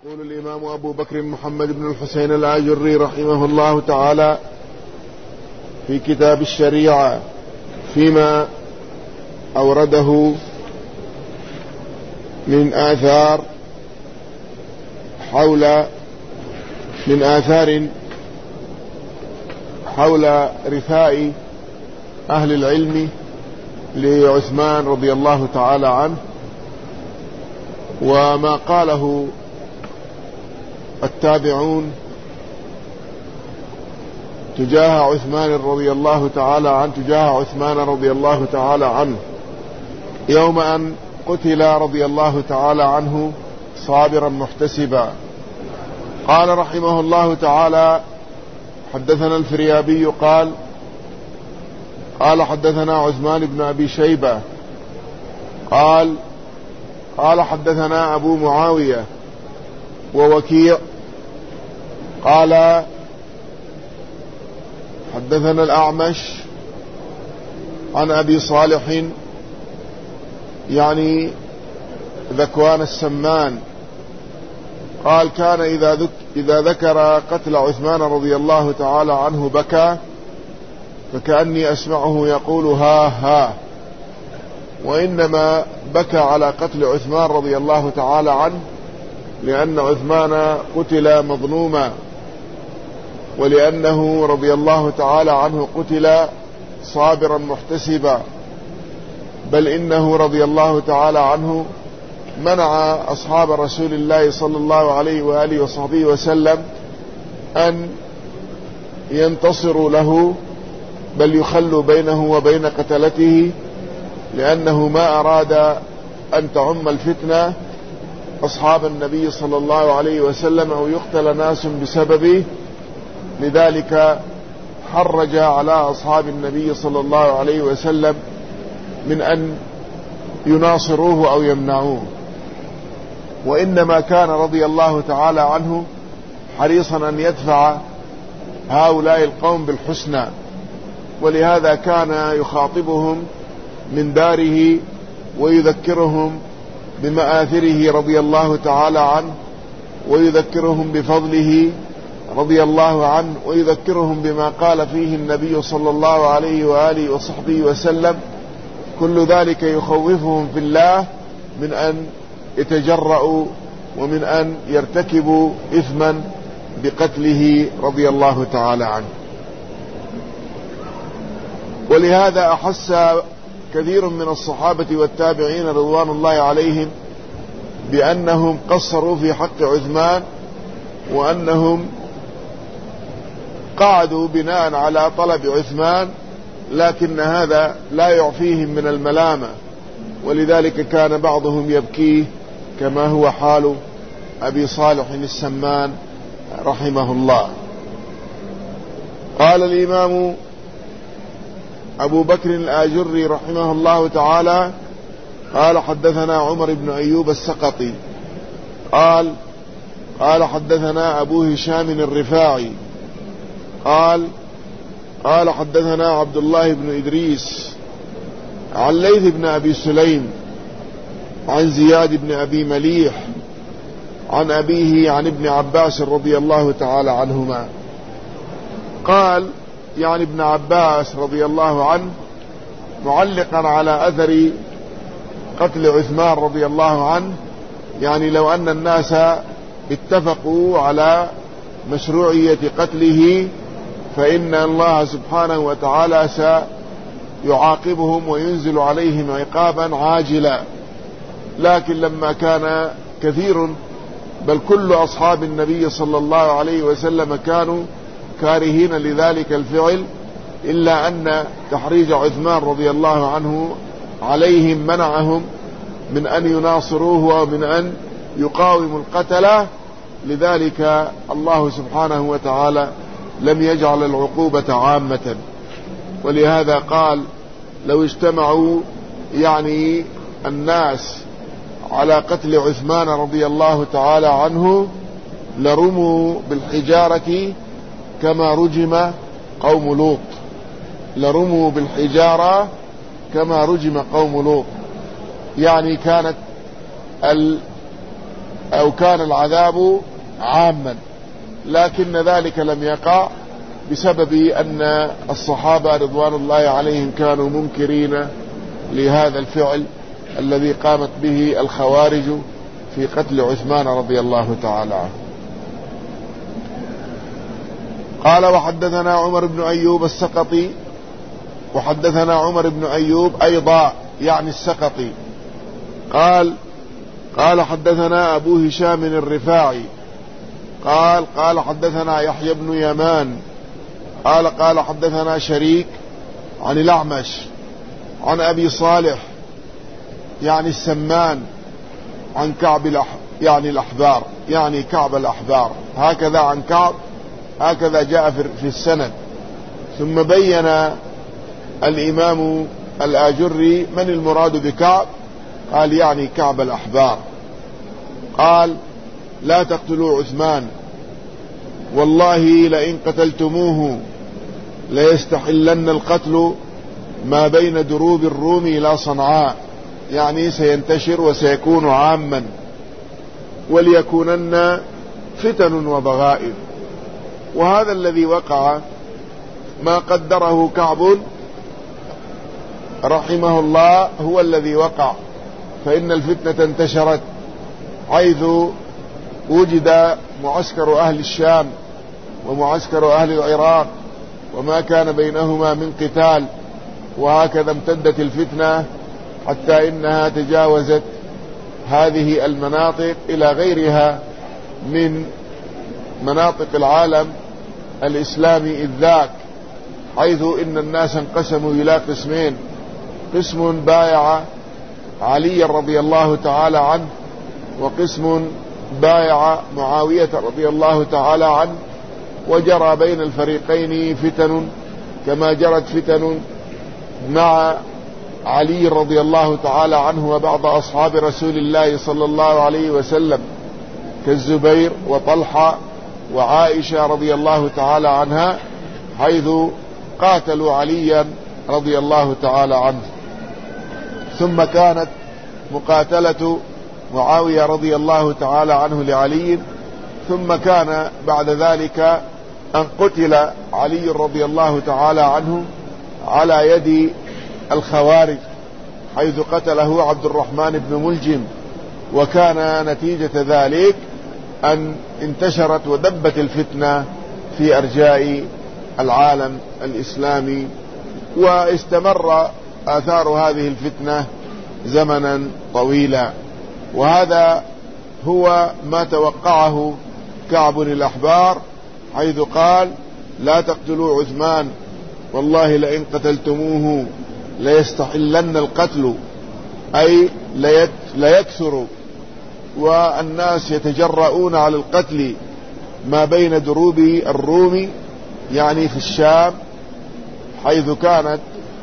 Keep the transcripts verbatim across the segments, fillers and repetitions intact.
يقول الإمام أبو بكر محمد بن الحسين الآجري رحمه الله تعالى في كتاب الشريعة فيما أورده من آثار حول من آثار حول رثاء أهل العلم لعثمان رضي الله تعالى عنه، وما قاله التابعون تجاه عثمان رضي الله تعالى عنه تجاه عثمان رضي الله تعالى عنه يوم أن قتل رضي الله تعالى عنه صابرا محتسبا. قال رحمه الله تعالى: حدثنا الفريابي قال قال حدثنا عثمان بن أبي شيبة قال قال حدثنا أبو معاوية ووكيع قال حدثنا الأعمش عن أبي صالح يعني ذكوان السمان قال: كان إذا, ذك إذا ذكر قتل عثمان رضي الله تعالى عنه بكى، فكأني أسمعه يقول ها ها، وإنما بكى على قتل عثمان رضي الله تعالى عنه لأن عثمان قتل مظلوما، ولأنه رضي الله تعالى عنه قتل صابرا محتسبا، بل إنه رضي الله تعالى عنه منع أصحاب رسول الله صلى الله عليه وآله وصحبه وسلم أن ينتصروا له، بل يخلوا بينه وبين قتلته، لأنه ما أراد أن تعم الفتنة أصحاب النبي صلى الله عليه وسلم أو يقتل ناس بسببه. لذلك حرج على أصحاب النبي صلى الله عليه وسلم من أن يناصروه أو يمنعوه، وإنما كان رضي الله تعالى عنه حريصا أن يدفع هؤلاء القوم بالحسنى، ولهذا كان يخاطبهم من داره ويذكرهم بمآثره رضي الله تعالى عنه، ويذكرهم بفضله رضي الله عنه، ويذكرهم بما قال فيه النبي صلى الله عليه وآله وصحبه وسلم. كل ذلك يخوفهم في الله من أن يتجرؤوا ومن أن يرتكبوا إثما بقتله رضي الله تعالى عنه. ولهذا أحس كثير من الصحابة والتابعين رضوان الله عليهم بأنهم قصروا في حق عثمان، وأنهم قعدوا بناء على طلب عثمان، لكن هذا لا يعفيهم من الملامة، ولذلك كان بعضهم يبكيه كما هو حال أبي صالح السمان رحمه الله. قال الإمام أبو بكر الآجري رحمه الله تعالى: قال حدثنا عمر بن أيوب السقطي قال قال حدثنا أبو هشام الرفاعي قال قال حدثنا عبد الله بن إدريس عن ليث بن أبي سليم عن زياد بن أبي مليح عن أبيه عن ابن عباس رضي الله تعالى عنهما قال يعني ابن عباس رضي الله عنه معلقا على أثر قتل عثمان رضي الله عنه، يعني لو أن الناس اتفقوا على مشروعية قتله فإن الله سبحانه وتعالى سيعاقبهم وينزل عليهم عقابا عاجلا. لكن لما كان كثير بل كل أصحاب النبي صلى الله عليه وسلم كانوا كارهين لذلك الفعل، إلا أن تحريج عثمان رضي الله عنه عليهم منعهم من أن يناصروه ومن أن يقاوموا القتلة. لذلك الله سبحانه وتعالى لم يجعل العقوبة عامة، ولهذا قال: لو اجتمعوا يعني الناس على قتل عثمان رضي الله تعالى عنه لرموا بالحجارة كما رجم قوم لوط لرموا بالحجارة كما رجم قوم لوط. يعني كانت أو كان العذاب عاما، لكن ذلك لم يقع بسبب أن الصحابة رضوان الله عليهم كانوا منكرين لهذا الفعل الذي قامت به الخوارج في قتل عثمان رضي الله تعالى عنه. قال وحدثنا عمر بن أيوب السقطي، وحدثنا عمر بن أيوب أيضا يعني السقطي قال قال حدثنا أبو هشام الرفاعي قال قال حدثنا يحيى بن يمان قال قال حدثنا شريك عن الأعمش عن أبي صالح يعني السمان عن كعب الأح يعني الأحبار يعني كعب الأحبار، هكذا عن كعب، هكذا جاء في السند. ثم بين الإمام الآجري من المراد بكعب، قال يعني كعب الأحبار. قال لا تقتلوا عثمان والله لئن قتلتموه ليستحلن القتل ما بين دروب الروم إلى صنعاء، يعني سينتشر وسيكون عاما، وليكونن فتن وضغائن. وهذا الذي وقع ما قدره كعب رحمه الله هو الذي وقع، فإن الفتنة انتشرت حيث وجد معسكر أهل الشام ومعسكر أهل العراق وما كان بينهما من قتال، وهكذا امتدت الفتنة حتى إنها تجاوزت هذه المناطق إلى غيرها من مناطق العالم الإسلامي إذ ذاك، حيث إن الناس انقسموا إلى قسمين: قسم بايع علي رضي الله تعالى عنه، وقسم بايع معاوية رضي الله تعالى عنه، وجرى بين الفريقين فتن كما جرت فتن مع علي رضي الله تعالى عنه وبعض أصحاب رسول الله صلى الله عليه وسلم كالزبير وطلحة وعائشة رضي الله تعالى عنها، حيث قاتلوا عليا رضي الله تعالى عنه. ثم كانت مقاتلة معاوية رضي الله تعالى عنه لعلي، ثم كان بعد ذلك أن قتل علي رضي الله تعالى عنه على يد الخوارج، حيث قتله عبد الرحمن بن ملجم، وكان نتيجة ذلك أن انتشرت ودبت الفتنة في أرجاء العالم الإسلامي، واستمر آثار هذه الفتنة زمنا طويلا. وهذا هو ما توقعه كعب الأحبار، حيث قال لا تقتلوا عثمان والله لئن قتلتموه ليستحلن القتل، أي ليكثر والناس يتجرؤون على القتل ما بين دروب الروم، يعني في الشام، حيث كانت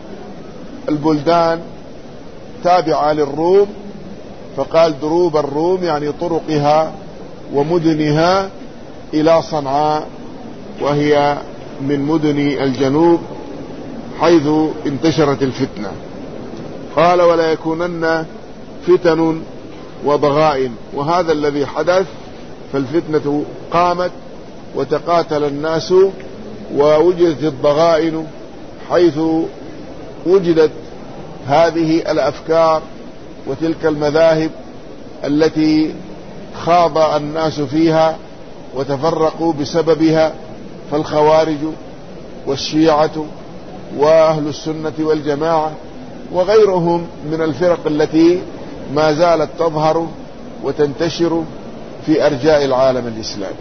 البلدان تابعة للروم، فقال دروب الروم يعني طرقها ومدنها إلى صنعاء، وهي من مدن الجنوب حيث انتشرت الفتنة. قال ولا يكونن فتن وضغائن، وهذا الذي حدث، فالفتنة قامت وتقاتل الناس ووجدت الضغائن، حيث وجدت هذه الأفكار وتلك المذاهب التي خاض الناس فيها وتفرقوا بسببها، فالخوارج والشيعة وأهل السنة والجماعة وغيرهم من الفرق التي ما زالت تظهر وتنتشر في أرجاء العالم الإسلامي.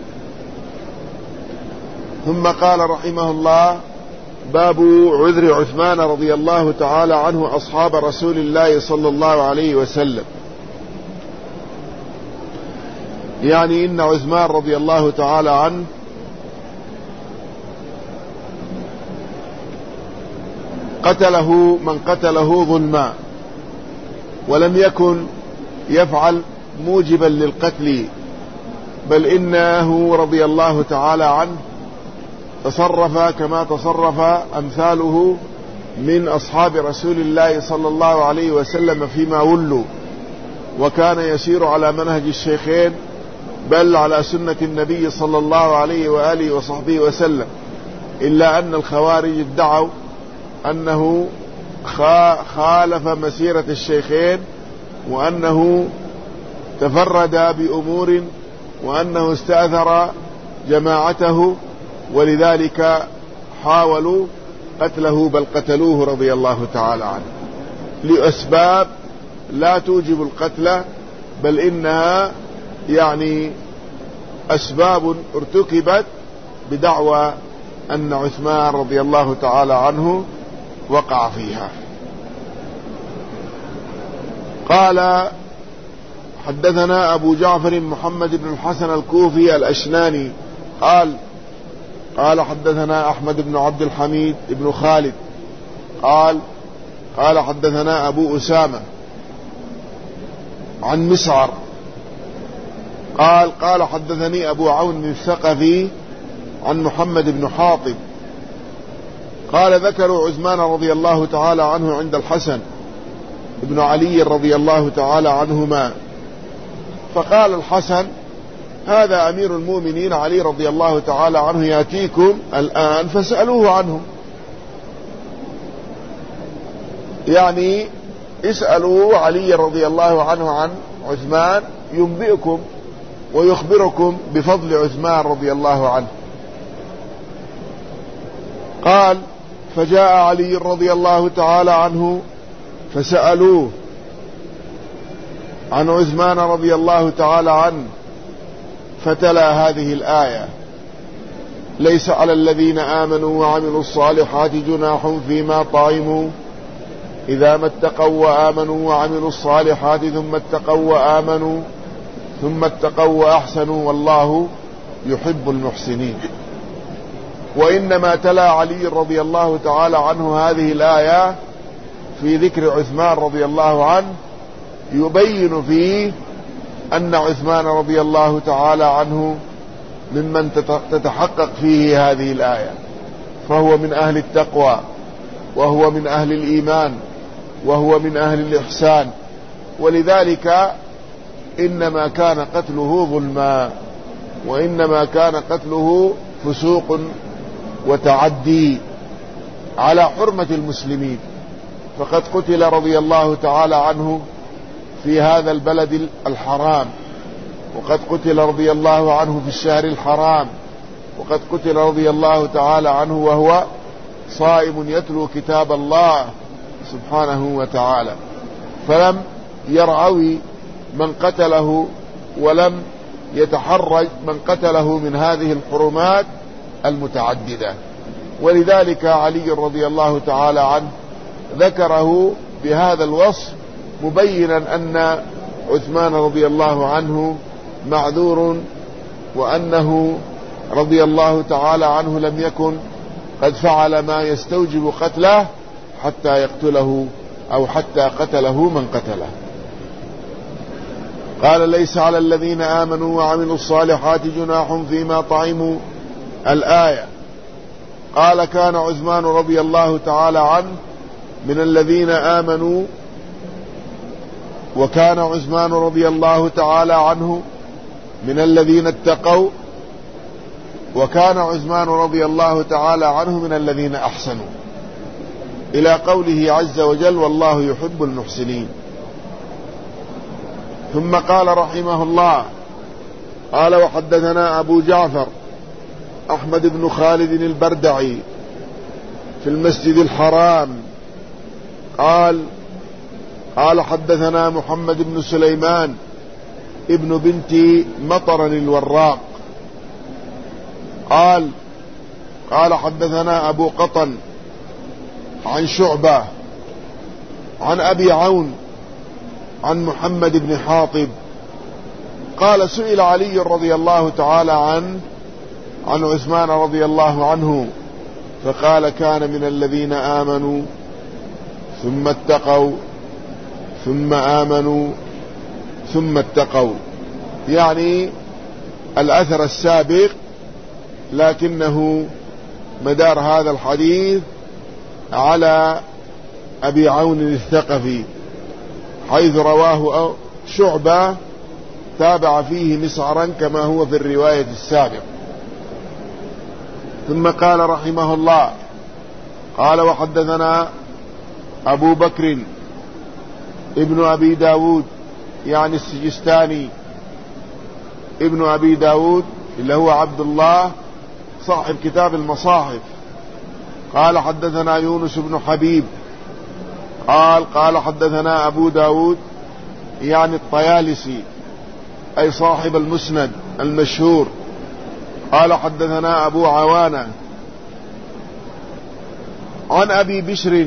ثم قال رحمه الله: باب عذر عثمان رضي الله تعالى عنه أصحاب رسول الله صلى الله عليه وسلم. يعني إن عثمان رضي الله تعالى عنه قتله من قتله ظلما، ولم يكن يفعل موجبا للقتل، بل إنه رضي الله تعالى عنه تصرف كما تصرف أمثاله من أصحاب رسول الله صلى الله عليه وسلم فيما ولوا، وكان يسير على منهج الشيخين بل على سنة النبي صلى الله عليه وآله وصحبه وسلم، إلا أن الخوارج ادعوا أنه خالف مسيرة الشيخين، وأنه تفرد بأمور، وأنه استأثر جماعته، ولذلك حاولوا قتله بل قتلوه رضي الله تعالى عنه لأسباب لا توجب القتل، بل إنها يعني أسباب ارتكبت بدعوى أن عثمان رضي الله تعالى عنه وقع فيها. قال حدثنا أبو جعفر محمد بن الحسن الكوفي الأشناني قال قال حدثنا أحمد بن عبد الحميد بن خالد قال قال حدثنا أبو أسامة عن مسعر قال قال حدثني أبو عون الثقفي عن محمد بن حاطب قال ذكروا عثمان رضي الله تعالى عنه عند الحسن ابن علي رضي الله تعالى عنهما، فقال الحسن: هذا أمير المؤمنين علي رضي الله تعالى عنه يأتيكم الآن فاسألوه عنه، يعني اسألوا علي رضي الله عنه عن عثمان ينبئكم ويخبركم بفضل عثمان رضي الله عنه. قال: فجاء علي رضي الله تعالى عنه فسألوه عن عثمان رضي الله تعالى عنه، فتلا هذه الآية: ليس على الذين آمنوا وعملوا الصالحات جناح فيما طعموا إذا ما اتقوا وآمنوا وعملوا الصالحات ثم اتقوا وآمنوا ثم اتقوا وأحسنوا والله يحب المحسنين. وإنما تلا علي رضي الله تعالى عنه هذه الآية في ذكر عثمان رضي الله عنه، يبين فيه أن عثمان رضي الله تعالى عنه ممن تتحقق فيه هذه الآية، فهو من أهل التقوى، وهو من أهل الإيمان، وهو من أهل الإحسان، ولذلك إنما كان قتله ظلما، وإنما كان قتله فسوق وتعدي على حرمة المسلمين، فقد قتل رضي الله تعالى عنه في هذا البلد الحرام، وقد قتل رضي الله عنه في الشهر الحرام، وقد قتل رضي الله تعالى عنه وهو صائم يتلو كتاب الله سبحانه وتعالى، فلم يرعوي من قتله ولم يتحرج من قتله من هذه الحرمات المتعددة. ولذلك علي رضي الله تعالى عنه ذكره بهذا الوصف، مبينا أن عثمان رضي الله عنه معذور، وأنه رضي الله تعالى عنه لم يكن قد فعل ما يستوجب قتله حتى يقتله أو حتى قتله من قتله. قال: ليس على الذين آمنوا وعملوا الصالحات جناح فيما طعموا، الآية. قال: كان عثمان رضي الله تعالى عنه من الذين آمنوا، وكان عثمان رضي الله تعالى عنه من الذين اتقوا، وكان عثمان رضي الله تعالى عنه من الذين أحسنوا، إلى قوله عز وجل: والله يحب المحسنين. ثم قال رحمه الله: قال: وحدثنا أبو جعفر أحمد بن خالد البردعي في المسجد الحرام قال قال حدثنا محمد بن سليمان ابن بنت مطر الوراق قال قال حدثنا أبو قطن عن شعبة عن أبي عون عن محمد بن حاطب قال: سئل علي رضي الله تعالى عنه عن عثمان رضي الله عنه فقال: كان من الذين آمنوا ثم اتقوا ثم آمنوا ثم اتقوا، يعني الأثر السابق، لكنه مدار هذا الحديث على أبي عون الثقفي، حيث رواه شعبة وتابع فيه مسعرا كما هو في الرواية السابقة. ثم قال رحمه الله: قال وحدثنا أبو بكر ابن أبي داود، يعني السجستاني ابن أبي داود اللي هو عبد الله صاحب كتاب المصاحف. قال حدثنا يونس بن حبيب قال قال حدثنا أبو داود، يعني الطيالسي أي صاحب المسند المشهور. قال حدثنا أبو عوانة عن أبي بشر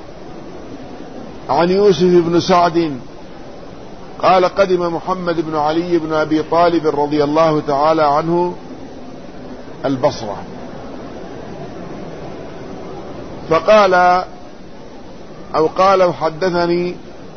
عن يوسف بن سعد قال قدم محمد بن علي بن أبي طالب رضي الله تعالى عنه البصرة، فقال أو قال حدثني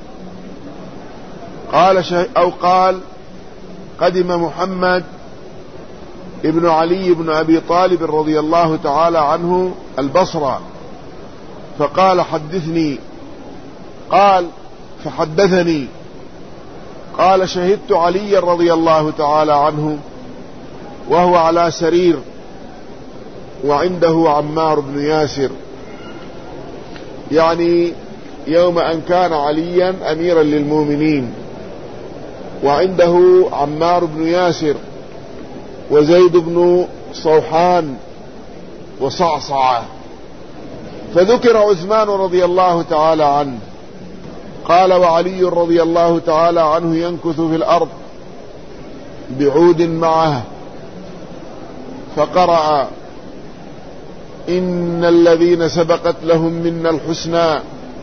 قال أو قال قدم محمد ابن علي بن أبي طالب رضي الله تعالى عنه البصرة، فقال حدثني، قال فحدثني، قال شهدت علي رضي الله تعالى عنه وهو على سرير وعنده عمار بن ياسر، يعني يوم أن كان عليا أميرا للمؤمنين، وعنده عمار بن ياسر وزيد بن صوحان وصعصعة. فذكر عثمان رضي الله تعالى عنه، قال وعلي رضي الله تعالى عنه ينكث في الأرض بعود معه، فقرأ إن الذين سبقت لهم منا الحسنى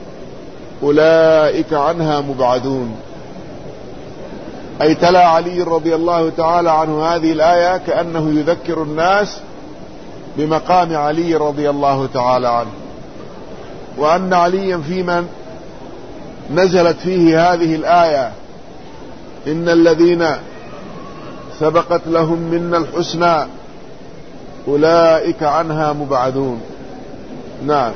أولئك عنها مبعدون، أي تلا علي رضي الله تعالى عنه هذه الآية كأنه يذكر الناس بمقام علي رضي الله تعالى عنه، وأن عليا في من نزلت فيه هذه الآية إن الذين سبقت لهم منا الحسنى أولئك عنها مبعدون. نعم،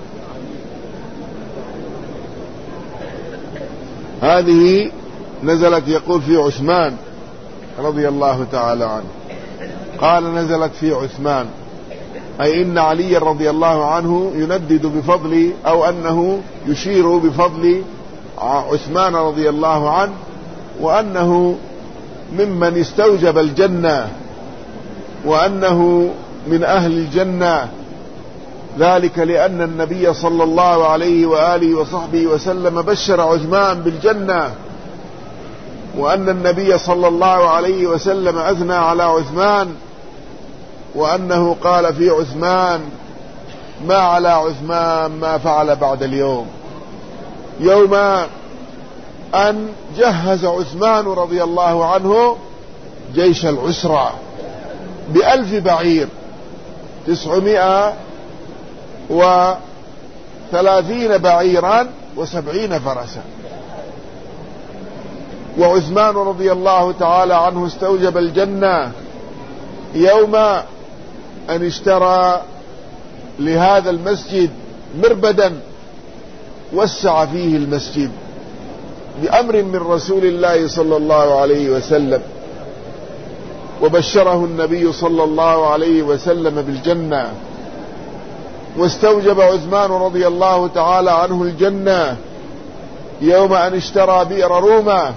هذه نزلت يقول في عثمان رضي الله تعالى عنه، قال نزلت في عثمان، أي إن علي رضي الله عنه يندد بفضل أو أنه يشير بفضل عثمان رضي الله عنه، وأنه ممن استوجب الجنة، وأنه من أهل الجنة، ذلك لأن النبي صلى الله عليه وآله وصحبه وسلم بشر عثمان بالجنة، وأن النبي صلى الله عليه وسلم أثنى على عثمان، وأنه قال في عثمان ما على عثمان ما فعل بعد اليوم، يوم أن جهز عثمان رضي الله عنه جيش العسرة بألف بعير، تسعمائة وثلاثين بعيرا وسبعين فرسا. وعثمان رضي الله تعالى عنه استوجب الجنة يوم أن اشترى لهذا المسجد مربدا وسع فيه المسجد بأمر من رسول الله صلى الله عليه وسلم، وبشره النبي صلى الله عليه وسلم بالجنة. واستوجب عثمان رضي الله تعالى عنه الجنة يوم أن اشترى بئر روما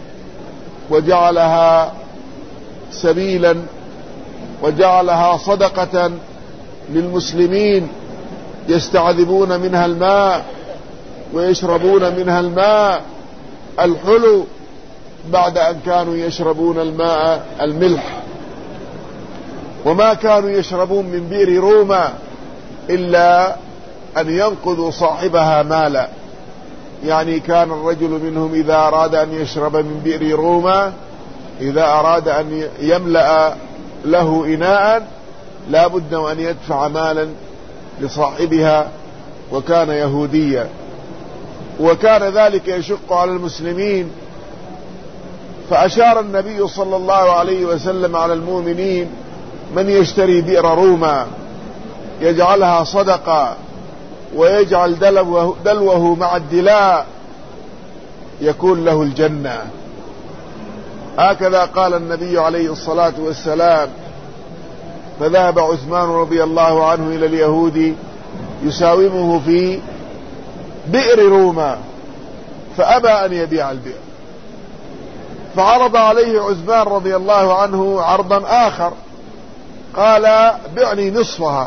وجعلها سبيلا وجعلها صدقة للمسلمين يستعذبون منها الماء ويشربون منها الماء الحلو بعد أن كانوا يشربون الماء الملح، وما كانوا يشربون من بئر روما إلا أن ينقذوا صاحبها مالا. يعني كان الرجل منهم إذا أراد أن يشرب من بئر روما، إذا أراد أن يملأ له إناء لا بد أن يدفع مالا لصاحبها، وكان يهوديا، وكان ذلك يشق على المسلمين. فأشار النبي صلى الله عليه وسلم على المؤمنين من يشتري بئر روما يجعلها صدقة ويجعل دلوه, دلوه مع الدلاء يكون له الجنة. هكذا قال النبي عليه الصلاة والسلام. فذهب عثمان رضي الله عنه إلى اليهودي يساومه في بئر روما، فأبى أن يبيع البئر، فعرض عليه عثمان رضي الله عنه عرضا آخر، قال بعني نصفها،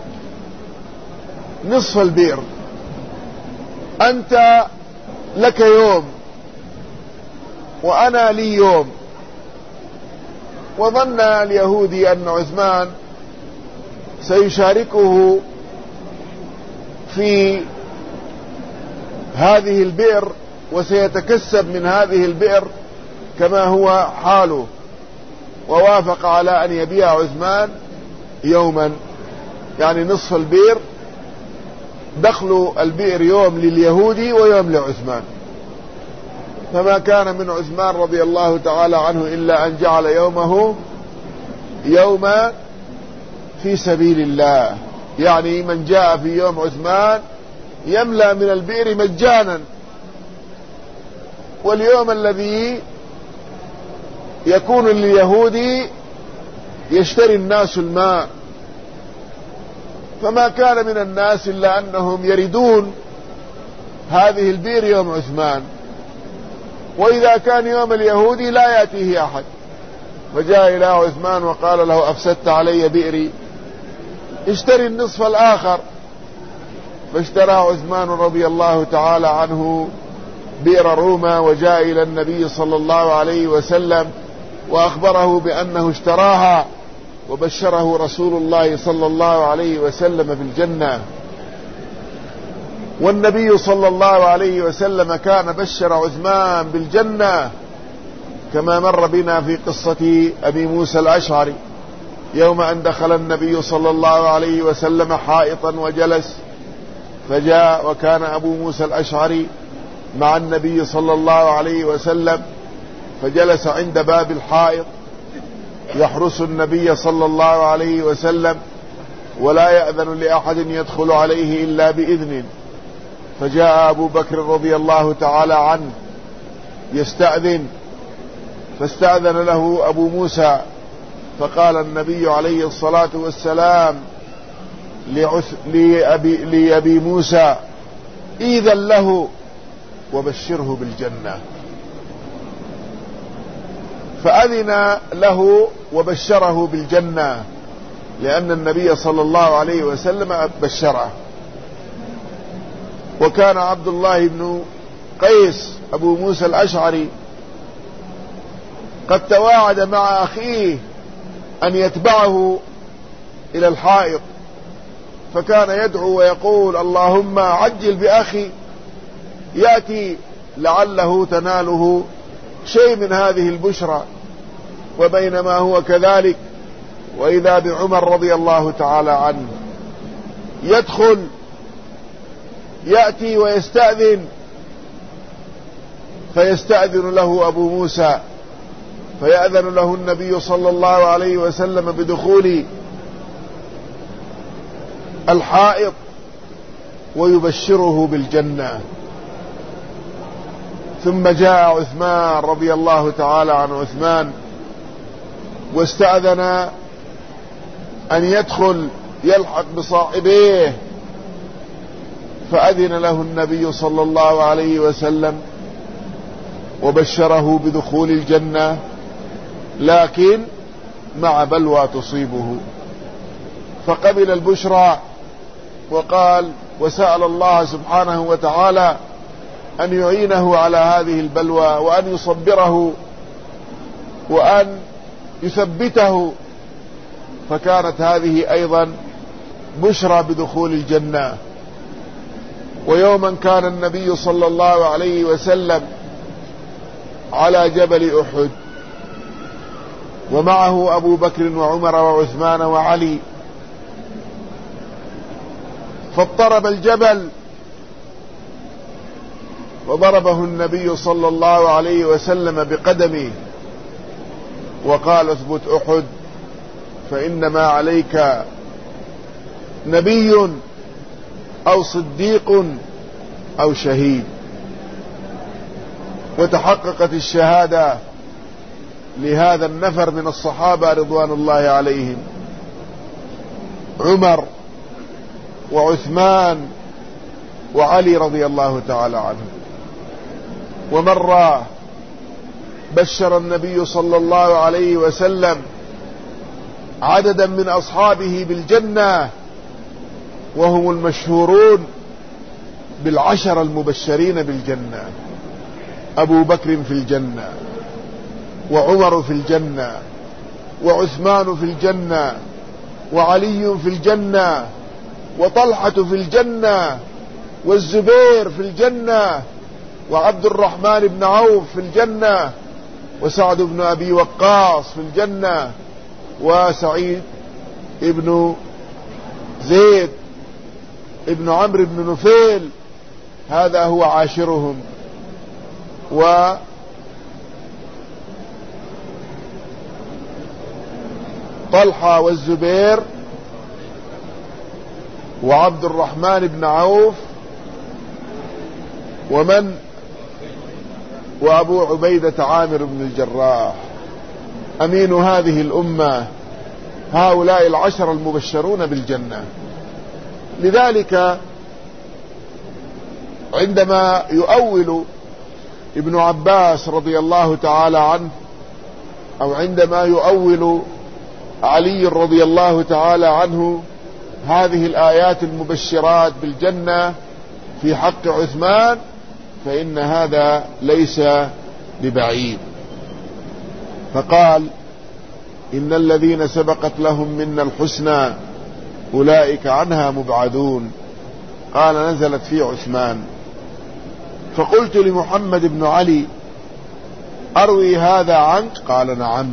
نصف البئر، أنت لك يوم وأنا لي يوم. وظن اليهودي أن عثمان سيشاركه في هذه البئر وسيتكسب من هذه البئر كما هو حاله، ووافق على أن يبيع عثمان يوما، يعني نصف البئر، دخل البئر يوم لليهودي ويوم لعثمان. فما كان من عثمان رضي الله تعالى عنه إلا أن جعل يومه يوما في سبيل الله، يعني من جاء في يوم عثمان يملأ من البئر مجانا، واليوم الذي يكون لليهودي يشتري الناس الماء. فما كان من الناس إلا أنهم يردون هذه البئر يوم عثمان، وإذا كان يوم اليهودي لا يأتيه أحد. فجاء إلى عثمان وقال له أفسدت علي بئري، اشتري النصف الآخر. فاشترى عثمان رضي الله تعالى عنه بئر روما، وجاء إلى النبي صلى الله عليه وسلم وأخبره بأنه اشتراها، وبشره رسول الله صلى الله عليه وسلم بالجنة. والنبي صلى الله عليه وسلم كان بشر عثمان بالجنة كما مر بنا في قصة أبي موسى الأشعري، يوم أن دخل النبي صلى الله عليه وسلم حائطا وجلس، فجاء وكان أبو موسى الأشعري مع النبي صلى الله عليه وسلم، فجلس عند باب الحائط يحرس النبي صلى الله عليه وسلم ولا يأذن لأحد يدخل عليه إلا بإذن. فجاء أبو بكر رضي الله تعالى عنه يستأذن، فاستأذن له أبو موسى، فقال النبي عليه الصلاة والسلام لأبي, لأبي موسى إذن له وبشره بالجنة. فأذن له وبشره بالجنة، لأن النبي صلى الله عليه وسلم بشره. وكان عبد الله بن قيس أبو موسى الأشعري قد تواعد مع أخيه أن يتبعه إلى الحائط، فكان يدعو ويقول اللهم عجل بأخي يأتي لعله تناله شيء من هذه البشرى. وبينما هو كذلك وإذا بعمر رضي الله تعالى عنه يدخل يأتي ويستأذن، فيستأذن له أبو موسى، فيأذن له النبي صلى الله عليه وسلم بدخول الحائط ويبشره بالجنة. ثم جاء عثمان رضي الله تعالى عن عثمان واستأذن أن يدخل يلحق بصاحبيه، فأذن له النبي صلى الله عليه وسلم وبشره بدخول الجنة، لكن مع بلوى تصيبه، فقبل البشرى وقال وسأل الله سبحانه وتعالى أن يعينه على هذه البلوى وأن يصبره وأن يثبته، فكانت هذه أيضا بشرى بدخول الجنة. ويوما كان النبي صلى الله عليه وسلم على جبل أحد ومعه أبو بكر وعمر وعثمان وعلي، فاضطرب الجبل وضربه النبي صلى الله عليه وسلم بقدمه وقال اثبت أحد فإنما عليك نبي أو صديق أو شهيد. وتحققت الشهادة لهذا النفر من الصحابة رضوان الله عليهم: عمر وعثمان وعلي رضي الله تعالى عنهم. ومرة بشر النبي صلى الله عليه وسلم عددا من أصحابه بالجنة، وهم المشهورون بالعشر المبشرين بالجنة: أبو بكر في الجنة، وعمر في الجنة، وعثمان في الجنة، وعلي في الجنة، وطلحة في الجنة، والزبير في الجنة، وعبد الرحمن بن عوف في الجنة، وسعد بن أبي وقاص في الجنة، وسعيد ابن زيد ابن عمرو بن نفيل، هذا هو عاشرهم. وطلحة والزبير وعبد الرحمن بن عوف ومن وأبو عبيدة عامر بن الجراح أمين هذه الأمة. هؤلاء العشر المبشرون بالجنة. لذلك عندما يؤول ابن عباس رضي الله تعالى عنه، أو عندما يؤول علي رضي الله تعالى عنه هذه الآيات المبشرات بالجنة في حق عثمان، فإن هذا ليس ببعيد. فقال: إن الذين سبقت لهم منا الحسنى أولئك عنها مبعدون. قال: نزلت في عثمان. فقلت لمحمد بن علي: أروي هذا عنك؟ قال: نعم.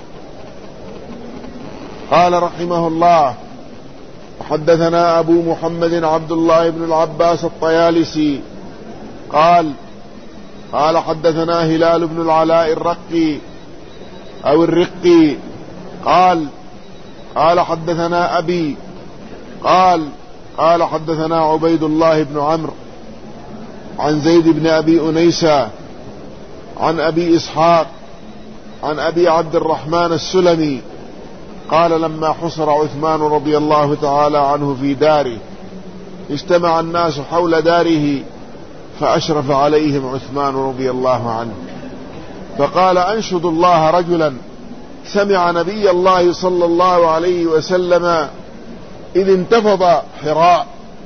قال رحمه الله: وحدثنا أبو محمد عبد الله بن العباس الطيالسي قال: قال حدثنا هلال بن العلاء الرقي أو الرقي قال: قال حدثنا أبي قال: قال حدثنا عبيد الله بن عمرو عن زيد بن أبي أنيسة عن أبي إسحاق عن أبي عبد الرحمن السلمي قال: لما حصر عثمان رضي الله تعالى عنه في داره اجتمع الناس حول داره فأشرف عليهم عثمان رضي الله عنه فقال: أنشد الله رجلا سمع نبي الله صلى الله عليه وسلم إذ انتفض حراء،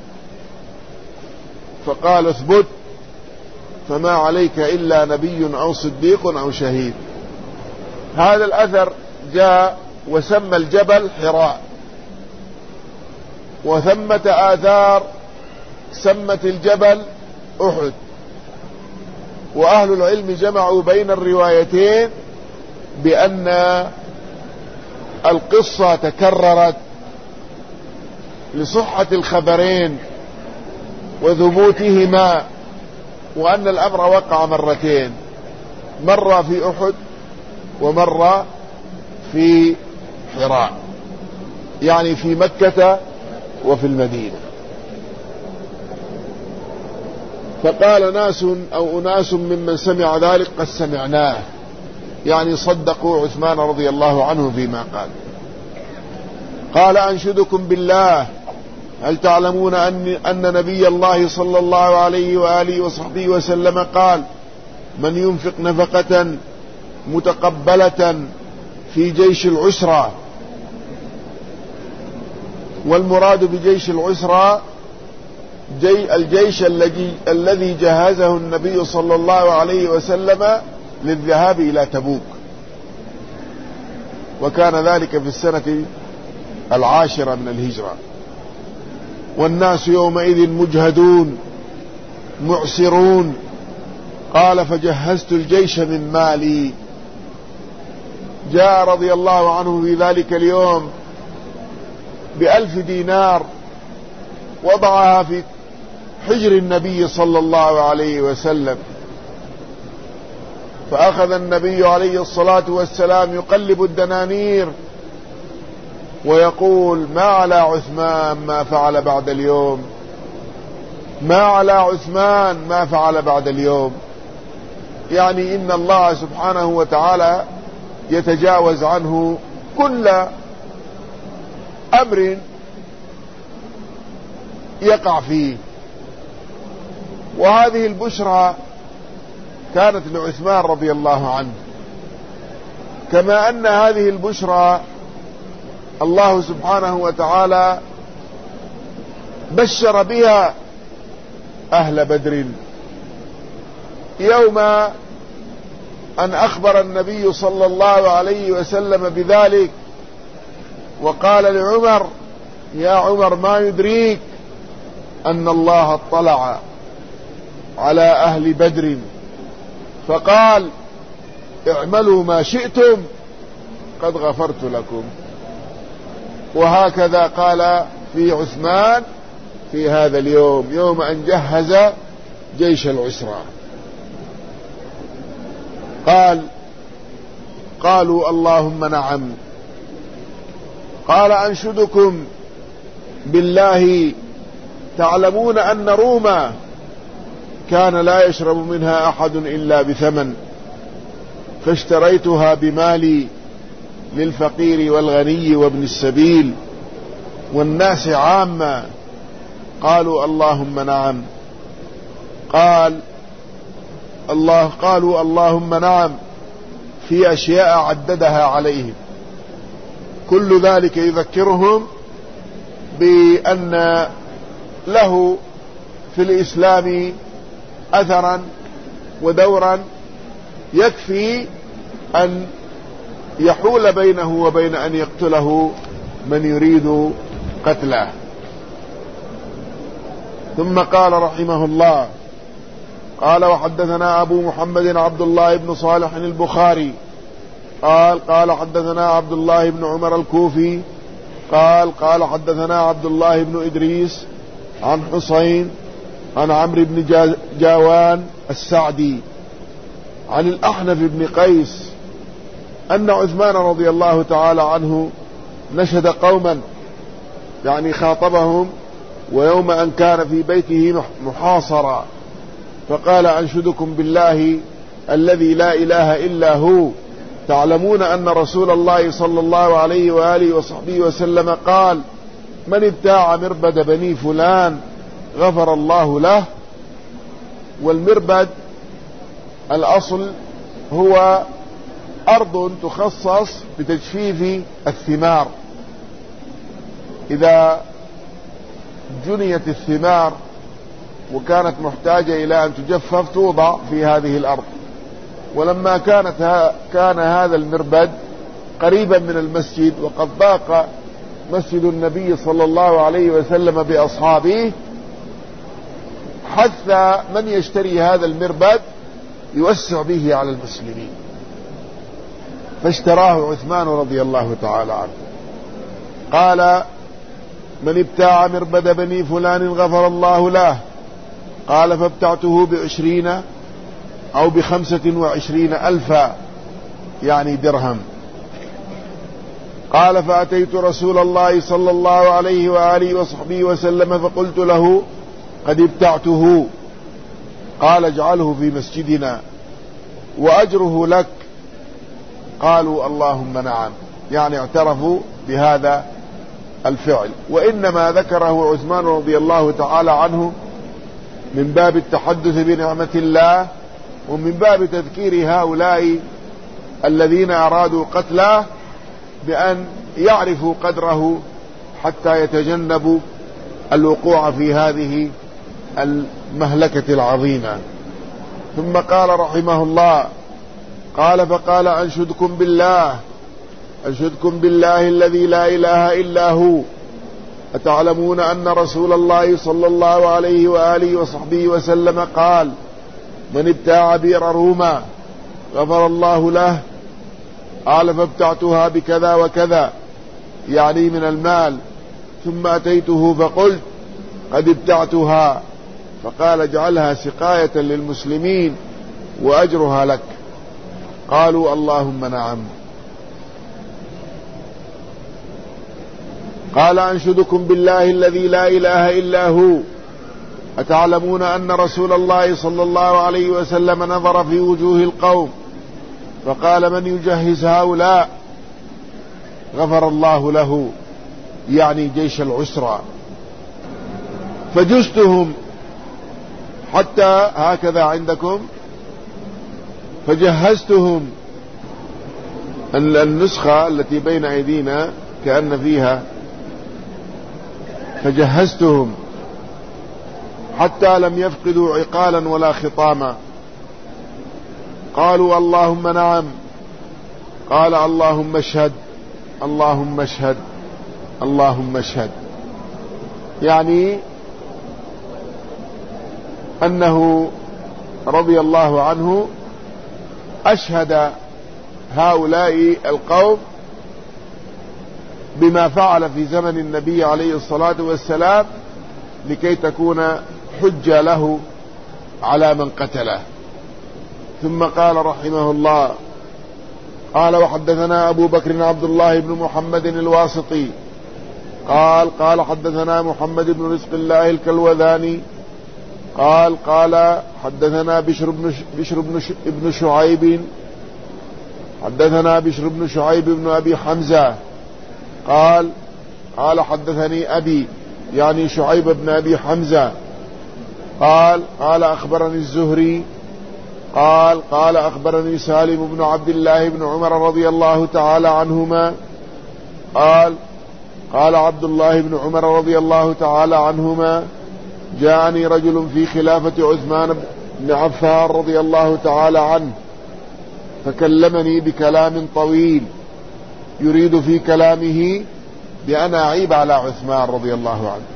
فقال: اثبت، فما عليك إلا نبي أو صديق أو شهيد. هذا الأثر جاء وسمى الجبل حراء، وثمة آثار سمت الجبل أحد. وأهل العلم جمعوا بين الروايتين بأن القصة تكررت لصحة الخبرين وثبوتهما، وأن الأمر وقع مرتين، مرة في أحد ومرة في حراء، يعني في مكة وفي المدينة. فقال ناس أو أناس ممن سمع ذلك: قد سمعناه، يعني صدقوا عثمان رضي الله عنه فيما قال. قال: أنشدكم بالله، هل تعلمون أن, أن نبي الله صلى الله عليه وآله وصحبه وسلم قال: من ينفق نفقة متقبلة في جيش العسرة، والمراد بجيش العسرة جي الجيش الذي الذي جهزه النبي صلى الله عليه وسلم للذهاب إلى تبوك، وكان ذلك في السنة العاشرة من الهجرة، والناس يومئذ مجهدون معسرون. قال: فجهزت الجيش من مالي. جاء رضي الله عنه في ذلك اليوم بألف دينار وضعها في حجر النبي صلى الله عليه وسلم، فأخذ النبي عليه الصلاة والسلام يقلب الدنانير ويقول: ما على عثمان ما فعل بعد اليوم، ما على عثمان ما فعل بعد اليوم. يعني إن الله سبحانه وتعالى يتجاوز عنه كل أمر يقع فيه. وهذه البشرى كانت لعثمان رضي الله عنه، كما أن هذه البشرى الله سبحانه وتعالى بشر بها أهل بدر يوم أن أخبر النبي صلى الله عليه وسلم بذلك، وقال لعمر: يا عمر، ما يدريك أن الله اطلع على أهل بدر فقال: اعملوا ما شئتم قد غفرت لكم. وهكذا قال في عثمان في هذا اليوم، يوم أن جهز جيش العسرى، قال: قالوا اللهم نعم. قال: أنشدكم بالله، تعلمون أن روما كان لا يشرب منها أحد إلا بثمن، فاشتريتها بمالي للفقير والغني وابن السبيل والناس عامة. قالوا اللهم نعم. قال الله قالوا اللهم نعم في أشياء عددها عليهم، كل ذلك يذكرهم بأن له في الإسلام أثرا ودورا يكفي أن يحول بينه وبين أن يقتله من يريد قتله. ثم قال رحمه الله: قال: وحدثنا أبو محمد عبد الله بن صالح البخاري قال: قال حدثنا عبد الله بن عمر الكوفي قال: قال حدثنا عبد الله بن إدريس عن حسين عن عمرو بن جاوان السعدي عن الأحنف بن قيس أن عثمان رضي الله تعالى عنه نشد قوما، يعني خاطبهم، ويوم أن كان في بيته محاصرا، فقال: أنشدكم بالله الذي لا إله إلا هو، تعلمون أن رسول الله صلى الله عليه وآله وصحبه وسلم قال: من ابتاع مربد بني فلان غفر الله له. والمربد الأصل هو أرض تخصص بتجفيف الثمار، إذا جنيت الثمار وكانت محتاجة إلى أن تجفف توضع في هذه الأرض. ولما كانت ها كان هذا المربد قريبا من المسجد، وقد ضاق مسجد النبي صلى الله عليه وسلم بأصحابه، حث من يشتري هذا المربد يوسع به على المسلمين، فاشتراه عثمان رضي الله تعالى عنه. قال: من ابتاع مربد بني فلان غفر الله له. قال: فابتعته بعشرين أو بخمسة وعشرين ألفا، يعني درهم. قال: فأتيت رسول الله صلى الله عليه وآله وصحبه وسلم فقلت له: قد ابتعته. قال: اجعله في مسجدنا وأجره لك. قالوا اللهم نعم، يعني اعترفوا بهذا الفعل. وإنما ذكره عثمان رضي الله تعالى عنه من باب التحدث بنعمة الله، ومن باب تذكير هؤلاء الذين أرادوا قتله بأن يعرفوا قدره حتى يتجنبوا الوقوع في هذه المهلكة العظيمة. ثم قال رحمه الله: قال: فقال: أنشدكم بالله أنشدكم بالله الذي لا إله إلا هو، أتعلمون أن رسول الله صلى الله عليه وآله وصحبه وسلم قال: من ابتاع بئر روما غفر الله له. قال: فابتعتها بكذا وكذا، يعني من المال. ثم أتيته فقلت: قد ابتعتها. فقال: اجعلها سقاية للمسلمين وأجرها لك. قالوا اللهم نعم. قال: أنشدكم بالله الذي لا إله إلا هو، أتعلمون أن رسول الله صلى الله عليه وسلم نظر في وجوه القوم فقال: من يجهز هؤلاء؟ غفر الله له، يعني جيش العسرى. فجزتهم حتى هكذا عندكم، فجهزتهم. النسخة التي بين أيدينا كأن فيها فجهزتهم حتى لم يفقدوا عقالا ولا خطاما. قالوا: اللهم نعم. قال: اللهم اشهد، اللهم اشهد، اللهم اشهد. يعني أنه رضي الله عنه أشهد هؤلاء القوم بما فعل في زمن النبي عليه الصلاة والسلام لكي تكون حجة له على من قتله. ثم قال رحمه الله: قال: وحدثنا أبو بكر عبد الله بن محمد الواسطي قال: قال حدثنا محمد بن رزق الله الكلوذاني قال: قال حدثنا بشر بن بشر بن ابن شعيب حدثنا بشر بن شعيب بن أبي حمزة قال: قال حدثني أبي، يعني شعيب بن أبي حمزة قال: قال أخبرني الزهري قال: قال أخبرني سالم بن عبد الله بن عمر رضي الله تعالى عنهما قال: قال عبد الله بن عمر رضي الله تعالى عنهما: جاءني رجل في خلافة عثمان بن عفان رضي الله تعالى عنه فكلمني بكلام طويل يريد في كلامه بأن أعيب على عثمان رضي الله عنه.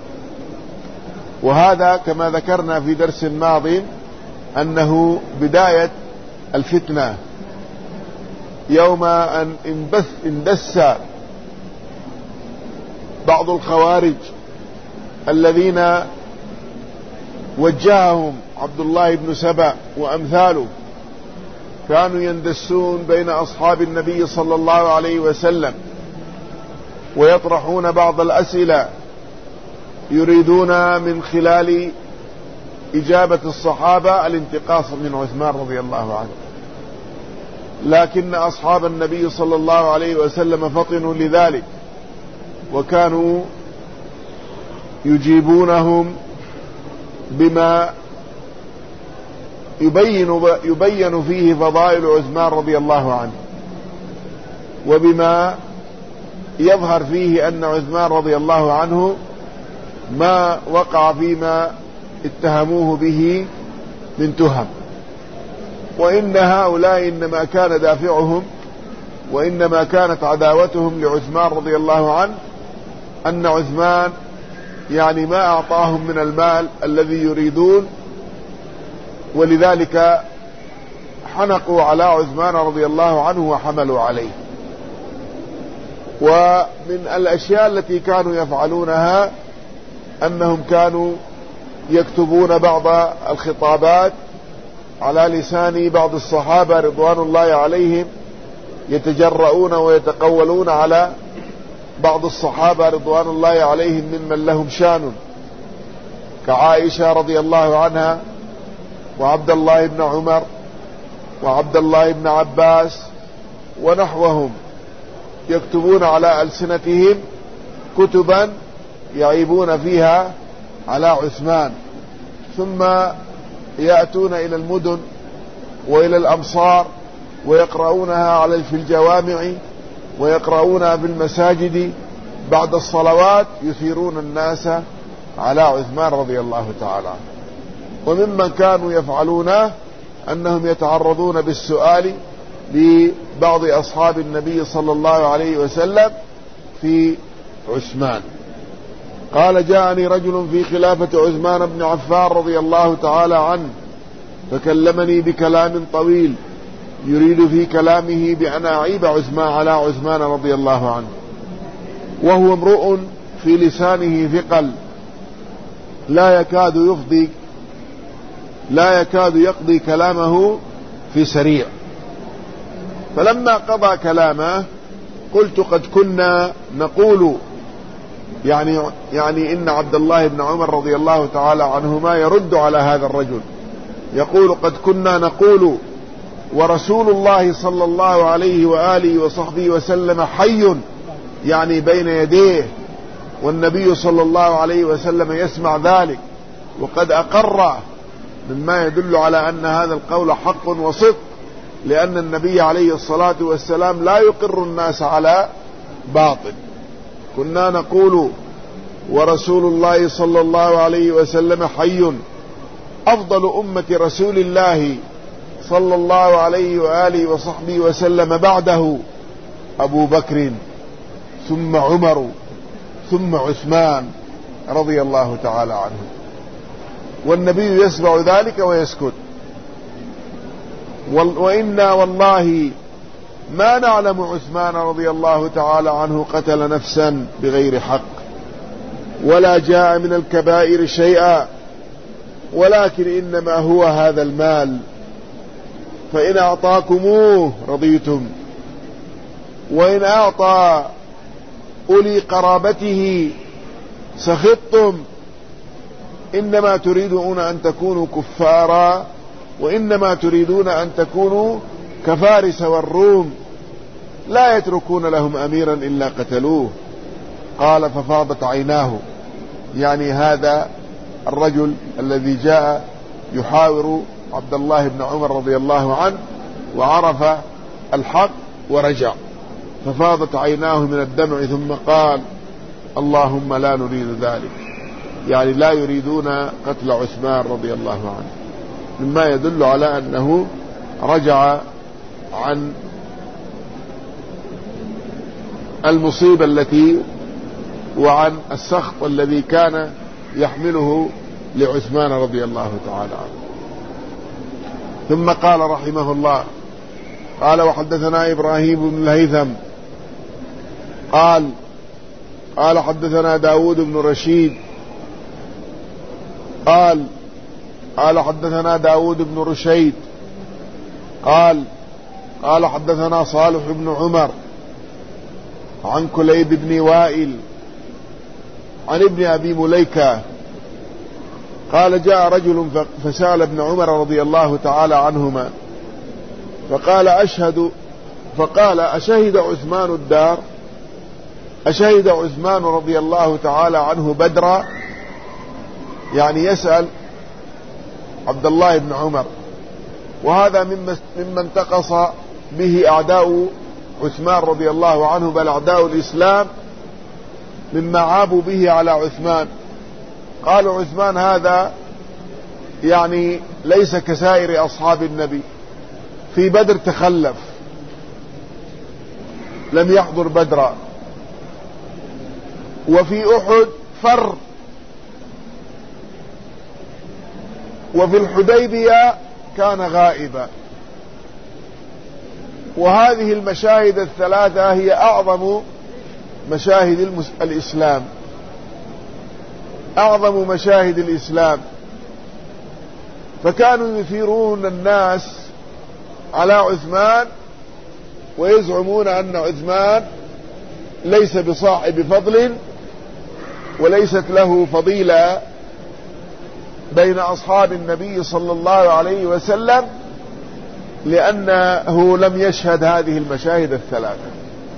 وهذا كما ذكرنا في درس ماضي أنه بداية الفتنة، يوم أن انبث اندس بعض الخوارج الذين وجههم عبد الله بن سبأ وأمثاله، كانوا يندسون بين أصحاب النبي صلى الله عليه وسلم ويطرحون بعض الأسئلة يريدون من خلال إجابة الصحابة الانتقاص من عثمان رضي الله عنه. لكن أصحاب النبي صلى الله عليه وسلم فطنوا لذلك، وكانوا يجيبونهم بما يبين, يبين فيه فضائل عثمان رضي الله عنه، وبما يظهر فيه أن عثمان رضي الله عنه ما وقع فيما اتهموه به من تهم. وإن هؤلاء إنما كان دافعهم وإنما كانت عداوتهم لعثمان رضي الله عنه أن عثمان يعني ما أعطاهم من المال الذي يريدون، ولذلك حنقوا على عثمان رضي الله عنه وحملوا عليه. ومن الأشياء التي كانوا يفعلونها أنهم كانوا يكتبون بعض الخطابات على لسان بعض الصحابة رضوان الله عليهم، يتجرؤون ويتقولون على بعض الصحابة رضوان الله عليهم ممن لهم شان، كعائشة رضي الله عنها وعبد الله بن عمر وعبد الله بن عباس ونحوهم، يكتبون على ألسنتهم كتبا يعيبون فيها على عثمان، ثم يأتون إلى المدن وإلى الأمصار ويقرؤونها على في الجوامع ويقرؤونها في المساجد بعد الصلوات، يثيرون الناس على عثمان رضي الله تعالى عنه. وممن كانوا يفعلونه أنهم يتعرضون بالسؤال لبعض أصحاب النبي صلى الله عليه وسلم في عثمان. قال: جاءني رجل في خلافة عثمان بن عفان رضي الله تعالى عنه فكلمني بكلام طويل يريد في كلامه بأن أعيب عثمان على عثمان رضي الله عنه، وهو امرؤ في لسانه ثقل لا يكاد يفضي لا يكاد يقضي كلامه في سريع. فلما قضى كلامه قلت: قد كنا نقول، يعني يعني إن عبد الله بن عمر رضي الله تعالى عنهما يرد على هذا الرجل، يقول: قد كنا نقول ورسول الله صلى الله عليه وآله وصحبه وسلم حي، يعني بين يديه، والنبي صلى الله عليه وسلم يسمع ذلك وقد أقر، مما يدل على أن هذا القول حق وصدق، لأن النبي عليه الصلاة والسلام لا يقر الناس على باطل. كنا نقول ورسول الله صلى الله عليه وسلم حي، أفضل أمة رسول الله صلى الله عليه وآله وصحبه وسلم بعده أبو بكر، ثم عمر، ثم عثمان رضي الله تعالى عنه، والنبي يسمع ذلك ويسكت. وإنا والله ما نعلم عثمان رضي الله تعالى عنه قتل نفسا بغير حق، ولا جاء من الكبائر شيئا، ولكن إنما هو هذا المال، فإن أعطاكموه رضيتم، وإن أعطى أولي قرابته سخطتم، إنما تريدون أن تكونوا كفارا، وإنما تريدون أن تكونوا كفارس والروم لا يتركون لهم أميرا إلا قتلوه. قال ففاضت عيناه، يعني هذا الرجل الذي جاء يحاور عبد الله بن عمر رضي الله عنه وعرف الحق ورجع، ففاضت عيناه من الدمع، ثم قال اللهم لا نريد ذلك، يعني لا يريدون قتل عثمان رضي الله عنه، مما يدل على أنه رجع عن المصيبة التي وعن السخط الذي كان يحمله لعثمان رضي الله تعالى عنه. ثم قال رحمه الله، قال وحدثنا إبراهيم بن الهيثم قال قال حدثنا داود بن رشيد قال قال حدثنا داود بن رشيد قال قال حدثنا صالح بن عمر عن كليب بن وائل عن ابن أبي مليكة قال جاء رجل فسأل ابن عمر رضي الله تعالى عنهما فقال أشهد فقال أشهد عثمان الدار أشهد عثمان رضي الله تعالى عنه بدرا، يعني يسأل عبد الله بن عمر، وهذا مما انتقص به أعداء عثمان رضي الله عنه، بل أعداء الإسلام مما عابوا به على عثمان. قالوا عثمان هذا يعني ليس كسائر أصحاب النبي، في بدر تخلف لم يحضر بدرا، وفي أحد فر، وفي الحديبية كان غائبا. وهذه المشاهد الثلاثة هي أعظم مشاهد المس... الإسلام أعظم مشاهد الإسلام، فكانوا يثيرون الناس على عثمان ويزعمون أن عثمان ليس بصاحب فضل وليست له فضيلة بين أصحاب النبي صلى الله عليه وسلم، لأنه لم يشهد هذه المشاهد الثلاثة.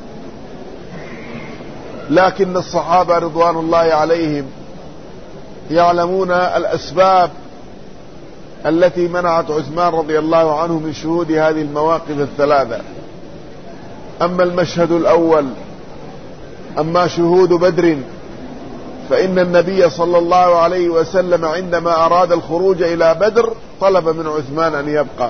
لكن الصحابة رضوان الله عليهم يعلمون الأسباب التي منعت عثمان رضي الله عنه من شهود هذه المواقف الثلاثة. أما المشهد الأول، أما شهود بدر، فإن النبي صلى الله عليه وسلم عندما أراد الخروج إلى بدر طلب من عثمان أن يبقى،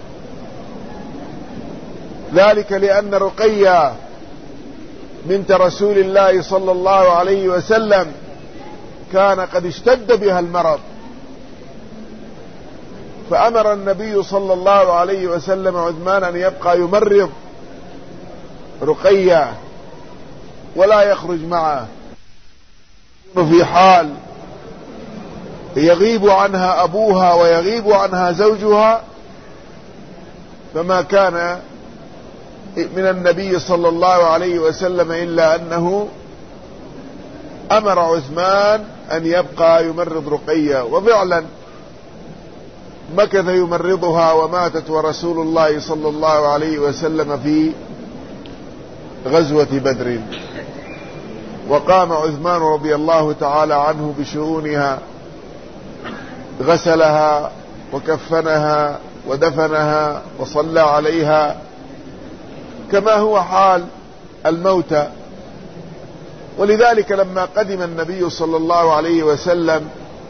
ذلك لأن رقية بنت رسول الله صلى الله عليه وسلم كان قد اشتد بها المرض، فأمر النبي صلى الله عليه وسلم عثمان أن يبقى يمرض رقية ولا يخرج معه، في حال يغيب عنها أبوها ويغيب عنها زوجها، فما كان من النبي صلى الله عليه وسلم إلا أنه أمر عثمان أن يبقى يمرض رقية. وفعلا مكث يمرضها وماتت ورسول الله صلى الله عليه وسلم في غزوة بدر. وقام عثمان رضي الله تعالى عنه بشؤونها، غسلها وكفنها ودفنها وصلى عليها كما هو حال الموتى. ولذلك لما قدم النبي صلى الله عليه وسلم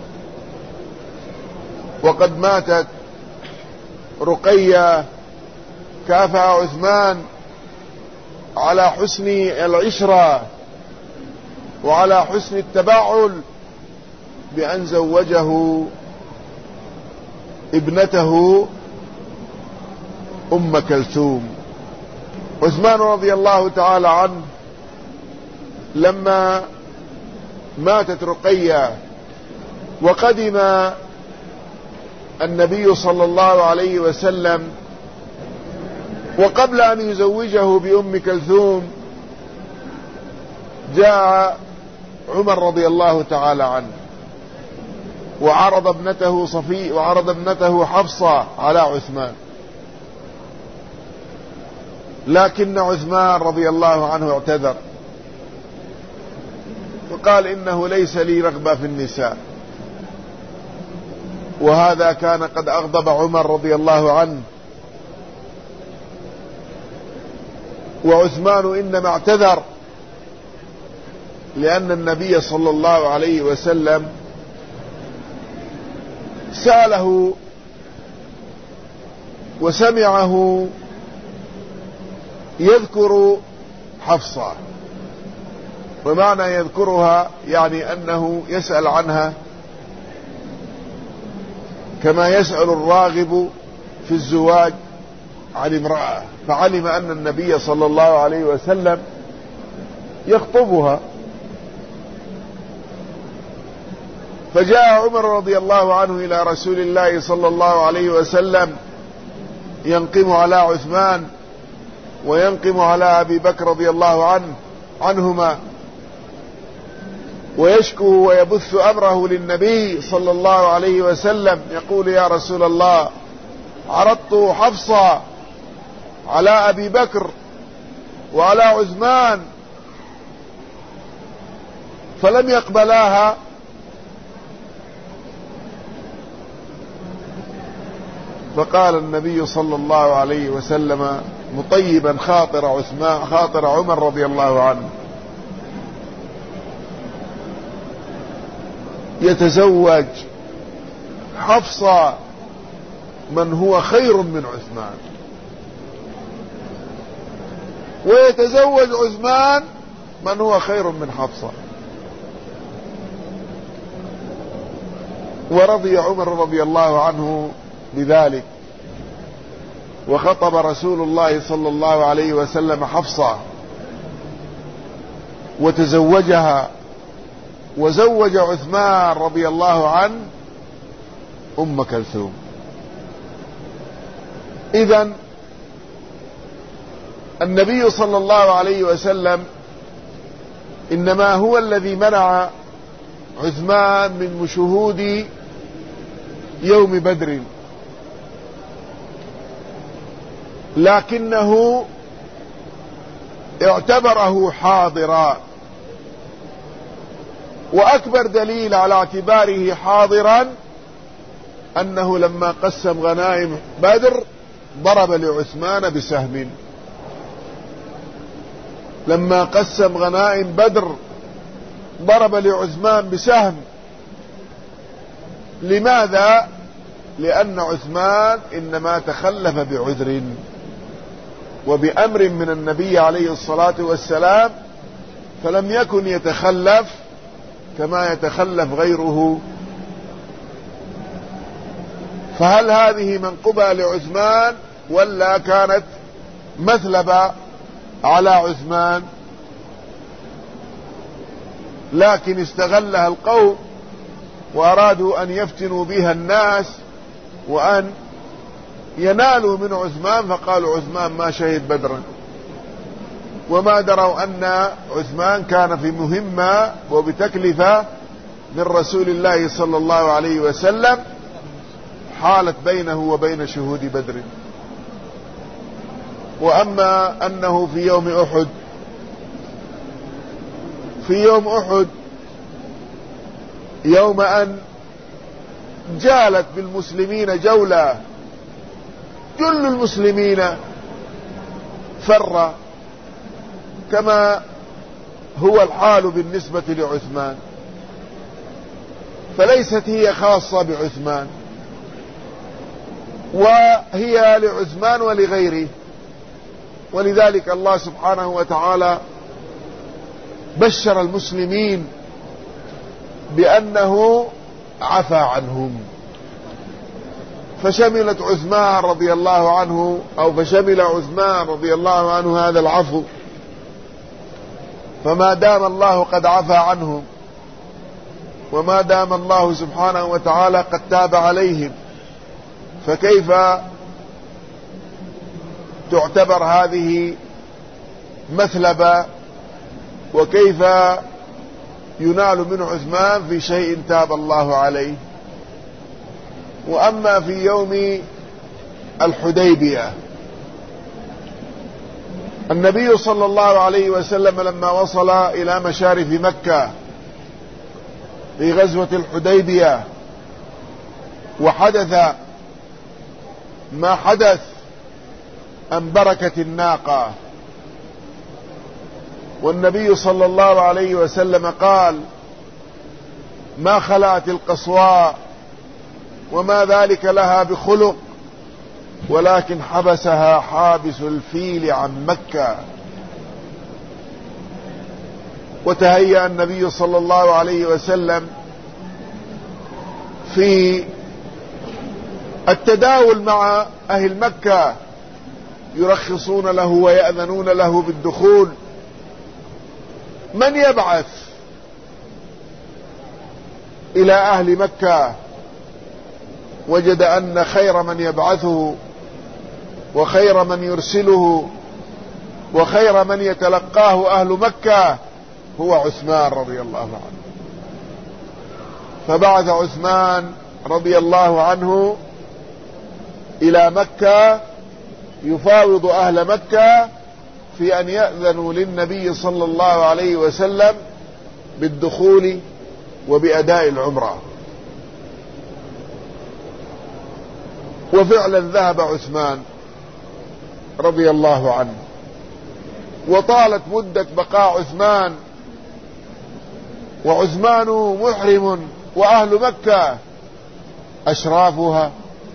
وقد ماتت رقية، كافأ عثمان على حسن العشرة وعلى حسن التباعل بأن زوجه ابنته أم كلثوم. عثمان رضي الله تعالى عنه لما ماتت رقية وقدم النبي صلى الله عليه وسلم، وقبل أن يزوجه بأم كلثوم جاء عمر رضي الله تعالى عنه وعرض ابنته صفي وعرض ابنته حفصة على عثمان، لكن عثمان رضي الله عنه اعتذر وقال إنه ليس لي رغبة في النساء. وهذا كان قد أغضب عمر رضي الله عنه، وعثمان إنما اعتذر لأن النبي صلى الله عليه وسلم سأله وسمعه يذكر حفصة، ومعنى يذكرها يعني أنه يسأل عنها كما يسأل الراغب في الزواج عن امرأة، فعلم أن النبي صلى الله عليه وسلم يخطبها. فجاء عمر رضي الله عنه إلى رسول الله صلى الله عليه وسلم ينقم على عثمان وينقم على أبي بكر رضي الله عنه عنهما، ويشكو ويبث أمره للنبي صلى الله عليه وسلم، يقول: يا رسول الله، عرضت حفصة على أبي بكر وعلى عثمان فلم يقبلاها، فقال النبي صلى الله عليه وسلم مطيبا خاطر عثمان خاطر عمر رضي الله عنه: يتزوج حفصة من هو خير من عثمان، ويتزوج عثمان من هو خير من حفصة. ورضي عمر رضي الله عنه بذلك، وخطب رسول الله صلى الله عليه وسلم حفصة وتزوجها، وزوج عثمان رضي الله عنه أم كلثوم. إذن النبي صلى الله عليه وسلم إنما هو الذي منع عثمان من شهود يوم بدر، لكنه اعتبره حاضرا. وأكبر دليل على اعتباره حاضرا أنه لما قسم غنائم بدر ضرب لعثمان بسهم. لما قسم غنائم بدر ضرب لعثمان بسهم. لماذا؟ لأن عثمان إنما تخلف بعذر وبأمر من النبي عليه الصلاة والسلام، فلم يكن يتخلف كما يتخلف غيره. فهل هذه منقبة لعثمان ولا كانت مثلبة على عثمان؟ لكن استغلها القوم وأرادوا أن يفتنوا بها الناس وأن ينالوا من عثمان، فقالوا عثمان ما شهد بدرا، وما دروا أن عثمان كان في مهمة وبتكلفة من رسول الله صلى الله عليه وسلم حالت بينه وبين شهود بدر. وأما أنه في يوم أحد في يوم أحد يوم أن جالت بالمسلمين جولة، كل المسلمين فر كما هو الحال بالنسبة لعثمان، فليست هي خاصة بعثمان، وهي لعثمان ولغيره. ولذلك الله سبحانه وتعالى بشر المسلمين بأنه عفى عنهم، فشملت عثمان رضي الله عنه أو فشمل عثمان رضي الله عنه هذا العفو. فما دام الله قد عفى عنهم، وما دام الله سبحانه وتعالى قد تاب عليهم، فكيف تعتبر هذه مثلبة، وكيف ينال من عثمان في شيء تاب الله عليه؟ وأما في يوم الحديبية، النبي صلى الله عليه وسلم لما وصل إلى مشارف مكة في غزوة الحديبية وحدث ما حدث عن بركة الناقة، والنبي صلى الله عليه وسلم قال: ما خلعت القصواء وما ذلك لها بخلق، ولكن حبسها حابس الفيل عن مكة. وتهيأ النبي صلى الله عليه وسلم في التداول مع أهل مكة، يرخصون له ويأذنون له بالدخول. من يبعث إلى أهل مكة؟ وجد أن خير من يبعثه وخير من يرسله وخير من يتلقاه أهل مكة هو عثمان رضي الله عنه. فبعث عثمان رضي الله عنه إلى مكة يفاوض أهل مكة في أن يأذنوا للنبي صلى الله عليه وسلم بالدخول وبأداء العمرة. وفعلا ذهب عثمان رضي الله عنه، وطالت مدة بقاء عثمان، وعثمان محرم، وأهل مكة أشرافها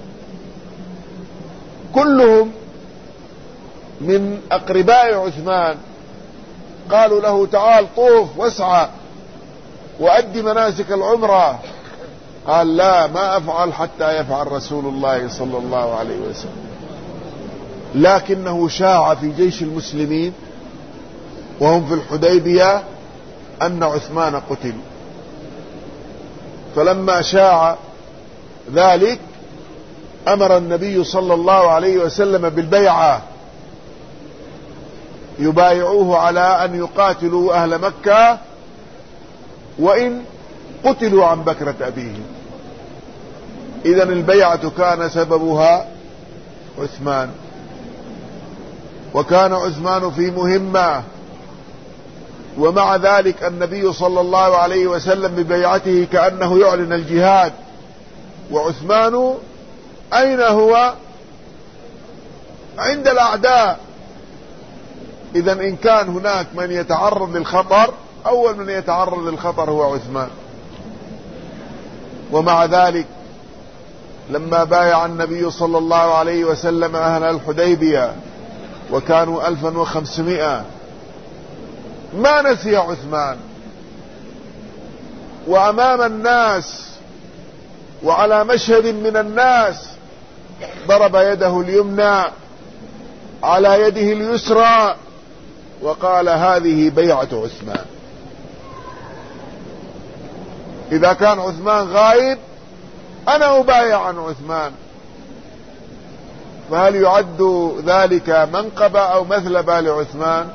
كلهم من أقرباء عثمان قالوا له: تعال طوف واسعى وأدي مناسك العمرة. قال: لا، ما أفعل حتى يفعل رسول الله صلى الله عليه وسلم. لكنه شاع في جيش المسلمين وهم في الحديبية أن عثمان قتل، فلما شاع ذلك أمر النبي صلى الله عليه وسلم بالبيعة، يبايعوه على أن يقاتلوا أهل مكة وإن قتلوا عن بكرة أبيهم. إذن البيعة كان سببها عثمان، وكان عثمان في مهمة، ومع ذلك النبي صلى الله عليه وسلم ببيعته كأنه يعلن الجهاد، وعثمان أين هو؟ عند الأعداء. إذن إن كان هناك من يتعرض للخطر، أول من يتعرض للخطر هو عثمان. ومع ذلك لما بايع النبي صلى الله عليه وسلم أهل الحديبية وكانوا ألفا وخمسمائة، ما نسي عثمان، وأمام الناس وعلى مشهد من الناس ضرب يده اليمنى على يده اليسرى وقال: هذه بيعة عثمان. إذا كان عثمان غائب أنا أبايع عن عثمان، فهل يعد ذلك منقبة أو مثلبة لعثمان؟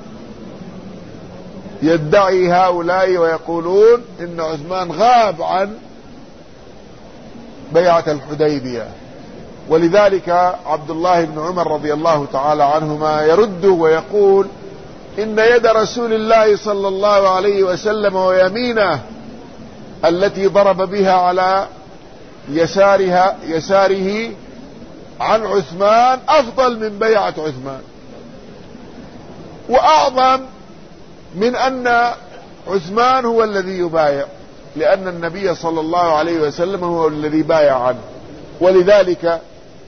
يدعي هؤلاء ويقولون إن عثمان غاب عن بيعة الحديبية، ولذلك عبد الله بن عمر رضي الله تعالى عنهما يرد ويقول إن يد رسول الله صلى الله عليه وسلم ويمينه التي ضرب بها على يسارها يساره عن عثمان أفضل من بيعة عثمان، وأعظم من أن عثمان هو الذي يبايع، لأن النبي صلى الله عليه وسلم هو الذي بايع عنه. ولذلك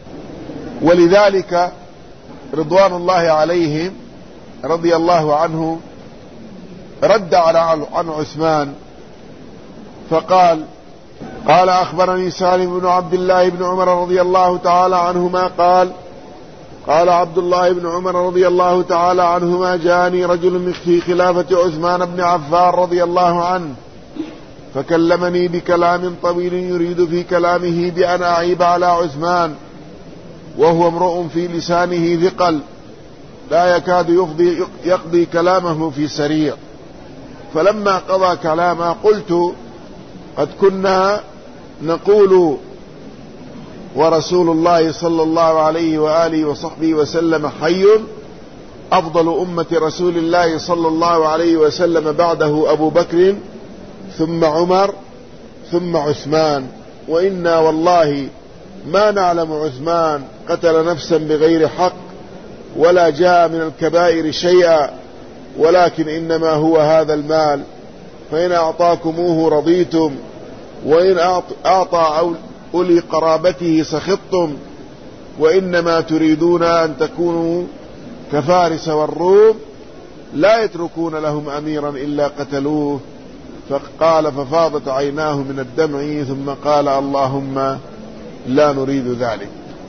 ولذلك رضوان الله عليهم رضي الله عنه رد على عن عثمان فقال: قال أخبرني سالم بن عبد الله بن عمر رضي الله تعالى عنهما قال: قال عبد الله بن عمر رضي الله تعالى عنهما: جاءني رجل في خلافة عثمان بن عفان رضي الله عنه فكلمني بكلام طويل يريد في كلامه بأن أعيب على عثمان، وهو امرؤ في لسانه ثقل لا يكاد يفضي يقضي كلامه في سريع. فلما قضى كلامه قلت: قد كنا نقول ورسول الله صلى الله عليه وآله وصحبه وسلم حي، أفضل أمة رسول الله صلى الله عليه وسلم بعده أبو بكر ثم عمر ثم عثمان، وإنا والله ما نعلم عثمان قتل نفسا بغير حق ولا جاء من الكبائر شيئا، ولكن إنما هو هذا المال، فإن أعطاكموه رضيتم، وإن أعطى أولي قرابته سخطتم، وإنما تريدون أن تكونوا كفارس والروم لا يتركون لهم أميرا إلا قتلوه. فقال: ففاضت عيناه من الدمع، ثم قال: اللهم لا نريد ذلك.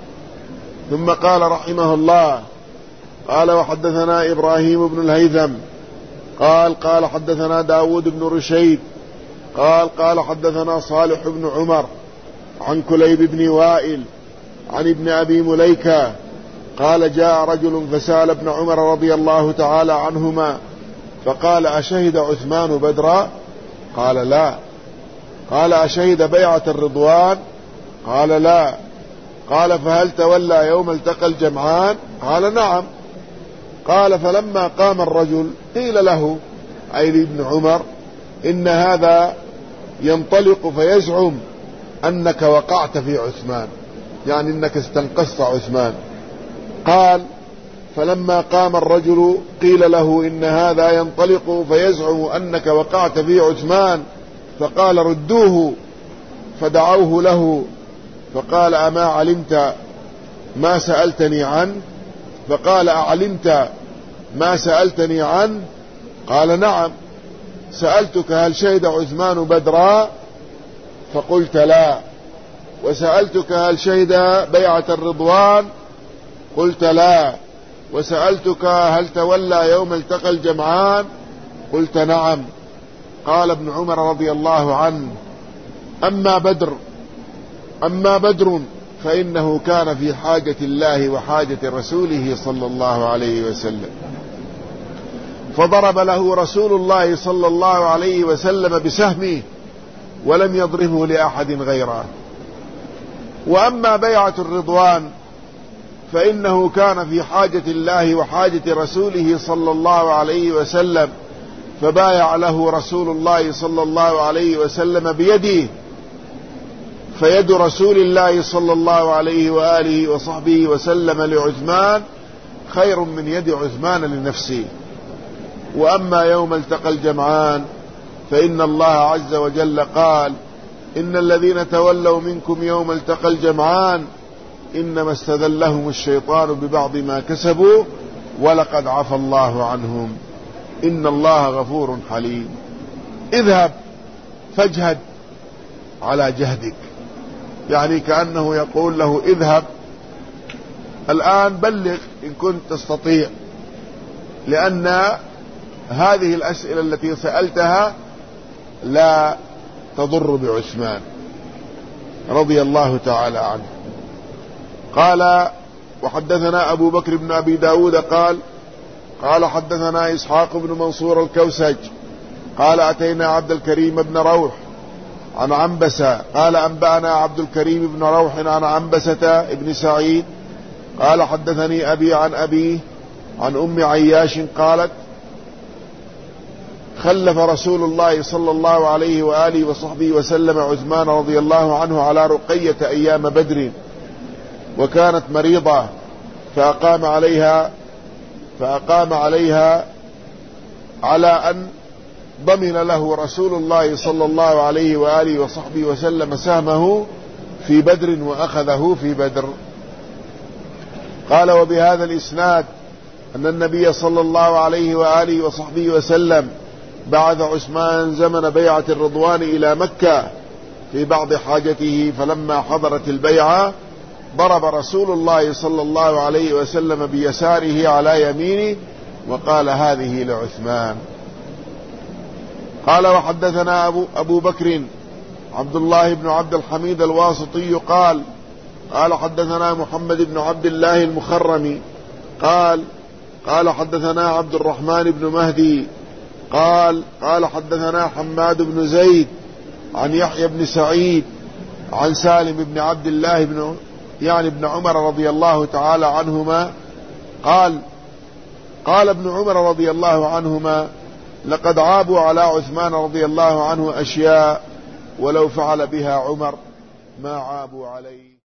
ثم قال رحمه الله: قال وحدثنا إبراهيم بن الهيثم قال قال حدثنا داود بن رشيد قال قال حدثنا صالح بن عمر عن كليب بن وائل عن ابن أبي مليكة قال: جاء رجل فسأل ابن عمر رضي الله تعالى عنهما فقال: أشهد عثمان بدرا؟ قال: لا. قال: أشهد بيعة الرضوان؟ قال: لا. قال: فهل تولى يوم التقى الجمعان؟ قال: نعم. قال: فلما قام الرجل قيل له، أي لابن عمر: إن هذا ينطلق فيزعم أنك وقعت في عثمان، يعني أنك استنقصت عثمان. قال: فلما قام الرجل قيل له: إن هذا ينطلق فيزعم أنك وقعت في عثمان، فقال: ردوه. فدعوه له فقال: أما علمت ما سألتني عنه؟ فقال: أعلمت ما سألتني عنه؟ قال: نعم. سألتك: هل شهد عثمان بدرا؟ فقلت: لا. وسألتك: هل شهد بيعة الرضوان؟ قلت: لا. وسألتك: هل تولى يوم التقى الجمعان؟ قلت: نعم. قال ابن عمر رضي الله عنه: أما بدر أما بدر فإنه كان في حاجة الله وحاجة رسوله صلى الله عليه وسلم، فضرب له رسول الله صلى الله عليه وسلم بسهمه ولم يضربه لأحد غيره. وأما بيعة الرضوان فإنه كان في حاجة الله وحاجة رسوله صلى الله عليه وسلم، فبايع له رسول الله صلى الله عليه وسلم بيده، فيد رسول الله صلى الله عليه وآله وصحبه وسلم لعثمان خير من يد عثمان لنفسه. وأما يوم التقى الجمعان فإن الله عز وجل قال: إن الذين تولوا منكم يوم التقى الجمعان إنما استذلهم الشيطان ببعض ما كسبوا ولقد عفى الله عنهم إن الله غفور حليم. اذهب فاجهد على جهدك، يعني كأنه يقول له: اذهب الآن بلغ إن كنت تستطيع، لأن هذه الأسئلة التي سألتها لا تضر بعثمان رضي الله تعالى عنه. قال: وحدثنا أبو بكر بن أبي داود قال قال حدثنا إسحاق بن منصور الكوسج قال: أتينا عبد الكريم بن روح عن عنبسة قال أنبأنا عبد الكريم بن روح عن عنبسة بن سعيد قال حدثني أبي عن أبيه عن أم عياش قالت خلف رسول الله صلى الله عليه وآله وصحبه وسلم عثمان رضي الله عنه على رقية أيام بدر وكانت مريضة فأقام عليها فأقام عليها على أن ضمن له رسول الله صلى الله عليه وآله وصحبه وسلم سهمه في بدر وأخذه في بدر. قال وبهذا الإسناد أن النبي صلى الله عليه وآله وصحبه وسلم بعث عثمان زمن بيعة الرضوان إلى مكة في بعض حاجته، فلما حضرت البيعة ضرب رسول الله صلى الله عليه وسلم بيساره على يمينه وقال هذه لعثمان. قال وحدثنا أبو, أبو بكر عبد الله بن عبد الحميد الواسطي قال قال حدثنا محمد بن عبد الله المخرمي قال قال حدثنا عبد الرحمن بن مهدي قال قال حدثنا حماد بن زيد عن يحيى بن سعيد عن سالم بن عبد الله بن يعني ابن عمر رضي الله تعالى عنهما قال قال ابن عمر رضي الله عنهما لقد عابوا على عثمان رضي الله عنه أشياء ولو فعل بها عمر ما عابوا عليه.